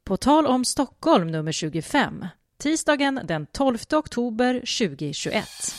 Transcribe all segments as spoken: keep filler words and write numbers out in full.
På tal om Stockholm nummer tjugofem, tisdagen den tolfte oktober tjugohundratjugoett.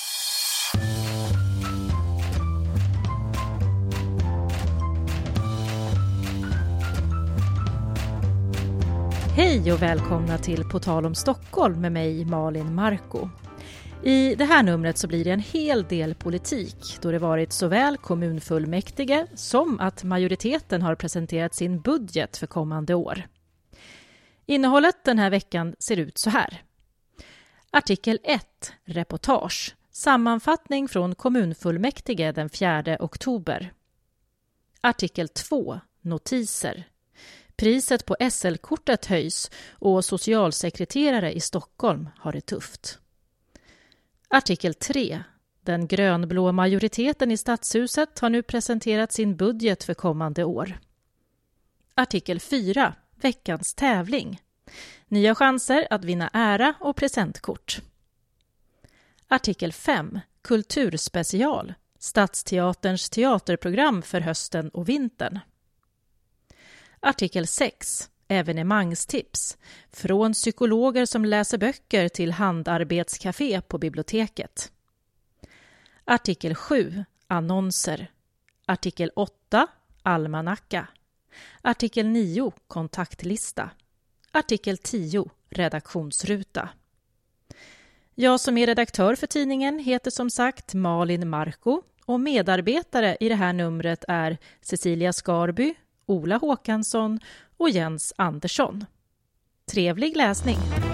Hej och välkomna till På tal om Stockholm med mig Malin Marko. I det här numret så blir det en hel del politik då det varit såväl kommunfullmäktige som att majoriteten har presenterat sin budget för kommande år. Innehållet den här veckan ser ut så här. Artikel ett, reportage, sammanfattning från kommunfullmäktige den fjärde oktober. Artikel två, notiser. Priset på S L-kortet höjs och socialsekreterare i Stockholm har det tufft. Artikel tre. Den grönblå majoriteten i Stadshuset har nu presenterat sin budget för kommande år. Artikel fyra. Veckans tävling. Nya chanser att vinna ära och presentkort. Artikel fem. Kulturspecial. Stadsteaterns teaterprogram för hösten och vintern. Artikel sex. Evenemangstips. Från psykologer som läser böcker till handarbetscafé på biblioteket. Artikel sju. Annonser. Artikel åtta. Almanacka. Artikel nio. Kontaktlista. Artikel tio. Redaktionsruta. Jag som är redaktör för tidningen heter som sagt Malin Marko och medarbetare i det här numret är Cecilia Skarby, Ola Håkansson och Jens Andersson. Trevlig läsning!